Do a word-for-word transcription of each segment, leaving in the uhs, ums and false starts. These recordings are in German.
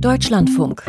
Deutschlandfunk.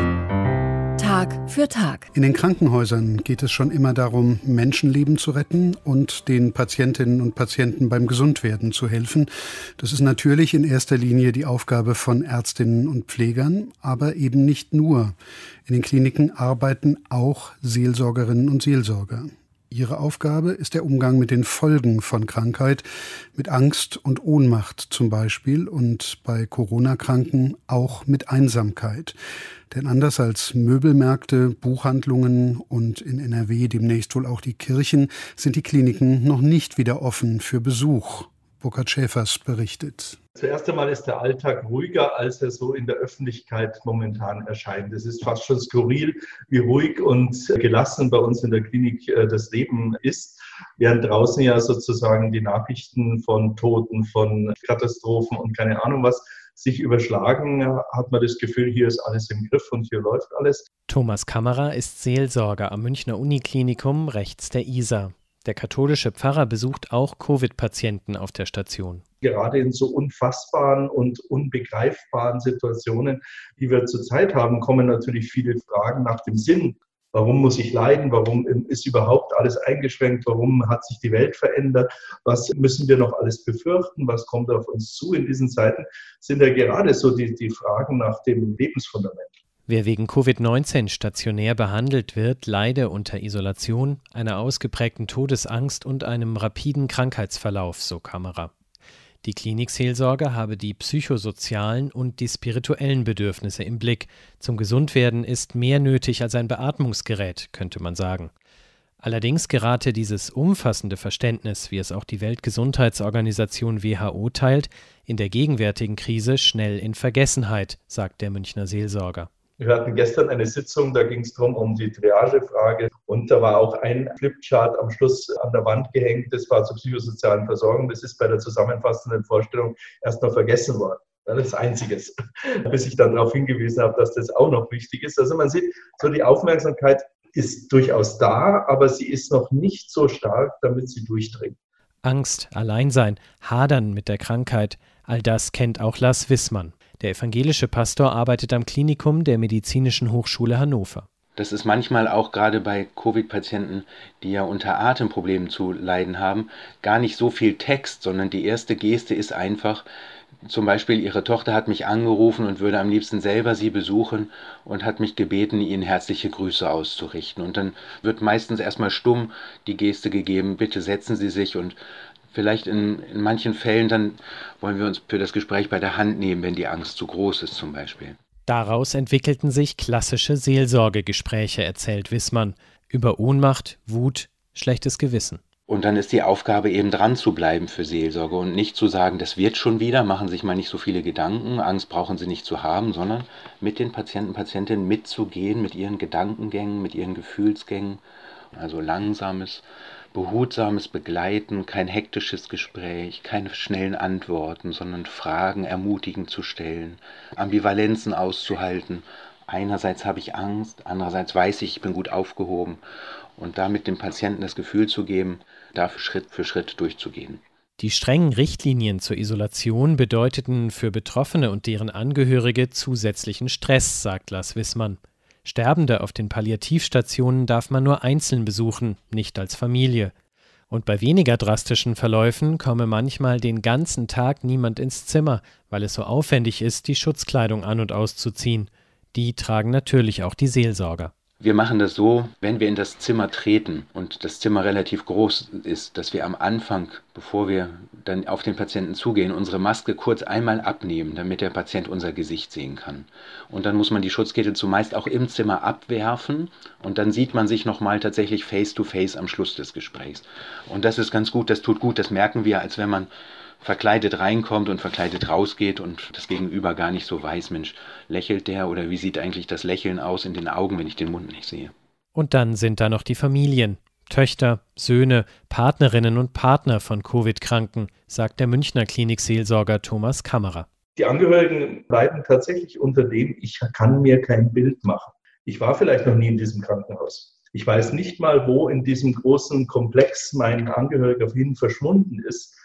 Tag für Tag. In den Krankenhäusern geht es schon immer darum, Menschenleben zu retten und den Patientinnen und Patienten beim Gesundwerden zu helfen. Das ist natürlich in erster Linie die Aufgabe von Ärztinnen und Pflegern, aber eben nicht nur. In den Kliniken arbeiten auch Seelsorgerinnen und Seelsorger. Ihre Aufgabe ist der Umgang mit den Folgen von Krankheit, mit Angst und Ohnmacht zum Beispiel und bei Corona-Kranken auch mit Einsamkeit. Denn anders als Möbelmärkte, Buchhandlungen und in N R W demnächst wohl auch die Kirchen, sind die Kliniken noch nicht wieder offen für Besuch. Burkhard Schäfers berichtet. Zuerst einmal ist der Alltag ruhiger, als er so in der Öffentlichkeit momentan erscheint. Es ist fast schon skurril, wie ruhig und gelassen bei uns in der Klinik das Leben ist. Während draußen ja sozusagen die Nachrichten von Toten, von Katastrophen und keine Ahnung was sich überschlagen, hat man das Gefühl, hier ist alles im Griff und hier läuft alles. Thomas Kammerer ist Seelsorger am Münchner Uniklinikum rechts der Isar. Der katholische Pfarrer besucht auch Covid-Patienten auf der Station. Gerade in so unfassbaren und unbegreifbaren Situationen, die wir zurzeit haben, kommen natürlich viele Fragen nach dem Sinn. Warum muss ich leiden? Warum ist überhaupt alles eingeschränkt? Warum hat sich die Welt verändert? Was müssen wir noch alles befürchten? Was kommt auf uns zu in diesen Zeiten? Sind ja gerade so die, die Fragen nach dem Lebensfundament. Wer wegen Covid neunzehn stationär behandelt wird, leide unter Isolation, einer ausgeprägten Todesangst und einem rapiden Krankheitsverlauf, so Kammerer. Die Klinikseelsorge habe die psychosozialen und die spirituellen Bedürfnisse im Blick. Zum Gesundwerden ist mehr nötig als ein Beatmungsgerät, könnte man sagen. Allerdings gerate dieses umfassende Verständnis, wie es auch die Weltgesundheitsorganisation W H O teilt, in der gegenwärtigen Krise schnell in Vergessenheit, sagt der Münchner Seelsorger. Wir hatten gestern eine Sitzung, da ging es darum, um die Triagefrage. Und da war auch ein Flipchart am Schluss an der Wand gehängt. Das war zur psychosozialen Versorgung. Das ist bei der zusammenfassenden Vorstellung erst noch vergessen worden. Das ist Einziges. Bis ich dann darauf hingewiesen habe, dass das auch noch wichtig ist. Also man sieht, so die Aufmerksamkeit ist durchaus da, aber sie ist noch nicht so stark, damit sie durchdringt. Angst, Alleinsein, Hadern mit der Krankheit, all das kennt auch Lars Wissmann. Der evangelische Pastor arbeitet am Klinikum der Medizinischen Hochschule Hannover. Das ist manchmal auch gerade bei Covid-Patienten, die ja unter Atemproblemen zu leiden haben, gar nicht so viel Text, sondern die erste Geste ist einfach, zum Beispiel ihre Tochter hat mich angerufen und würde am liebsten selber sie besuchen und hat mich gebeten, ihnen herzliche Grüße auszurichten. Und dann wird meistens erstmal stumm die Geste gegeben, bitte setzen Sie sich, und vielleicht in, in manchen Fällen dann wollen wir uns für das Gespräch bei der Hand nehmen, wenn die Angst zu groß ist zum Beispiel. Daraus entwickelten sich klassische Seelsorgegespräche, erzählt Wissmann, über Ohnmacht, Wut, schlechtes Gewissen. Und dann ist die Aufgabe eben dran zu bleiben für Seelsorge und nicht zu sagen, das wird schon wieder, machen sich mal nicht so viele Gedanken, Angst brauchen Sie nicht zu haben, sondern mit den Patienten, Patientinnen mitzugehen, mit ihren Gedankengängen, mit ihren Gefühlsgängen, also langsames, behutsames Begleiten, kein hektisches Gespräch, keine schnellen Antworten, sondern Fragen ermutigend zu stellen, Ambivalenzen auszuhalten. Einerseits habe ich Angst, andererseits weiß ich, ich bin gut aufgehoben, und damit dem Patienten das Gefühl zu geben, dafür Schritt für Schritt durchzugehen. Die strengen Richtlinien zur Isolation bedeuteten für Betroffene und deren Angehörige zusätzlichen Stress, sagt Lars Wissmann. Sterbende auf den Palliativstationen darf man nur einzeln besuchen, nicht als Familie. Und bei weniger drastischen Verläufen komme manchmal den ganzen Tag niemand ins Zimmer, weil es so aufwendig ist, die Schutzkleidung an- und auszuziehen. Die tragen natürlich auch die Seelsorger. Wir machen das so, wenn wir in das Zimmer treten und das Zimmer relativ groß ist, dass wir am Anfang, bevor wir dann auf den Patienten zugehen, unsere Maske kurz einmal abnehmen, damit der Patient unser Gesicht sehen kann. Und dann muss man die Schutzkette zumeist auch im Zimmer abwerfen und dann sieht man sich nochmal tatsächlich face to face am Schluss des Gesprächs. Und das ist ganz gut, das tut gut, das merken wir, als wenn man verkleidet reinkommt und verkleidet rausgeht und das Gegenüber gar nicht so weiß, Mensch, lächelt der oder wie sieht eigentlich das Lächeln aus in den Augen, wenn ich den Mund nicht sehe. Und dann sind da noch die Familien, Töchter, Söhne, Partnerinnen und Partner von Covid-Kranken, sagt der Münchner Klinikseelsorger Thomas Kammerer. Die Angehörigen leiden tatsächlich unter dem, ich kann mir kein Bild machen. Ich war vielleicht noch nie in diesem Krankenhaus. Ich weiß nicht mal, wo in diesem großen Komplex mein Angehöriger hin verschwunden ist.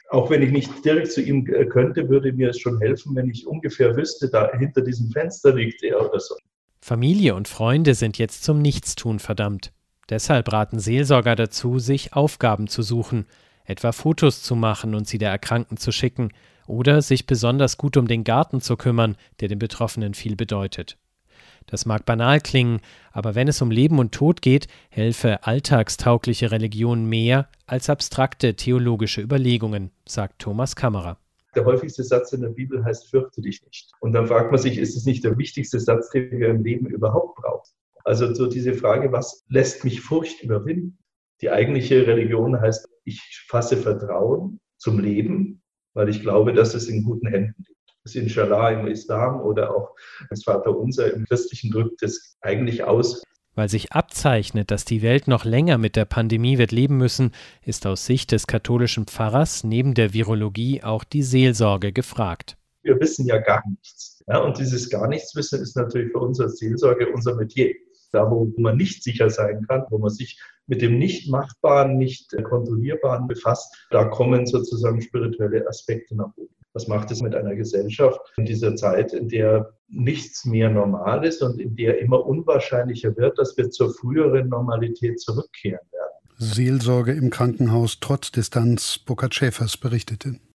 Auch wenn ich nicht direkt zu ihm könnte, würde mir es schon helfen, wenn ich ungefähr wüsste, da hinter diesem Fenster liegt er oder so. Familie und Freunde sind jetzt zum Nichtstun verdammt. Deshalb raten Seelsorger dazu, sich Aufgaben zu suchen, etwa Fotos zu machen und sie der Erkrankten zu schicken oder sich besonders gut um den Garten zu kümmern, der den Betroffenen viel bedeutet. Das mag banal klingen, aber wenn es um Leben und Tod geht, helfe alltagstaugliche Religion mehr als abstrakte theologische Überlegungen, sagt Thomas Kammerer. Der häufigste Satz in der Bibel heißt, fürchte dich nicht. Und dann fragt man sich, ist es nicht der wichtigste Satz, den wir im Leben überhaupt brauchen? Also so diese Frage, was lässt mich Furcht überwinden? Die eigentliche Religion heißt, ich fasse Vertrauen zum Leben, weil ich glaube, dass es in guten Händen liegt. Das Inshallah im Islam oder auch das Vaterunser im Christlichen drückt es eigentlich aus. Weil sich abzeichnet, dass die Welt noch länger mit der Pandemie wird leben müssen, ist aus Sicht des katholischen Pfarrers neben der Virologie auch die Seelsorge gefragt. Wir wissen ja gar nichts. Ja, und dieses gar nichts wissen ist natürlich für uns als Seelsorge unser Metier. Da, wo man nicht sicher sein kann, wo man sich mit dem Nicht-Machbaren, Nicht-Kontrollierbaren befasst, da kommen sozusagen spirituelle Aspekte nach oben. Was macht es mit einer Gesellschaft in dieser Zeit, in der nichts mehr normal ist und in der immer unwahrscheinlicher wird, dass wir zur früheren Normalität zurückkehren werden? Seelsorge im Krankenhaus trotz Distanz, Burkhard Schäfers berichtete.